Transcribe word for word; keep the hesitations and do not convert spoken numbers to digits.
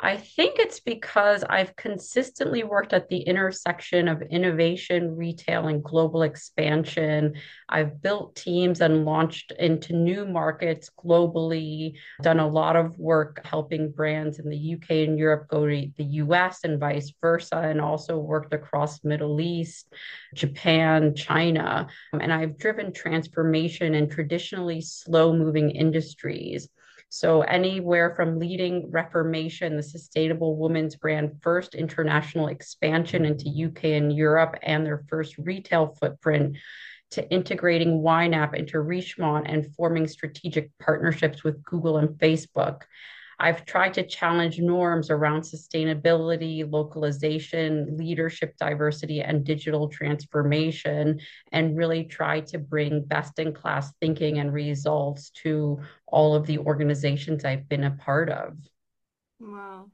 I think it's because I've consistently worked at the intersection of innovation, retail, and global expansion. I've built teams and launched into new markets globally, done a lot of work helping brands in the U K and Europe go to the U S and vice versa, and also worked across Middle East, Japan, China. And I've driven transformation in traditionally slow-moving industries. So, anywhere from leading Reformation, the sustainable women's brand first international expansion into U K and Europe and their first retail footprint, to integrating YNAP into Richemont and forming strategic partnerships with Google and Facebook. I've tried to challenge norms around sustainability, localization, leadership diversity, and digital transformation, and really try to bring best in class thinking and results to all of the organizations I've been a part of. Wow.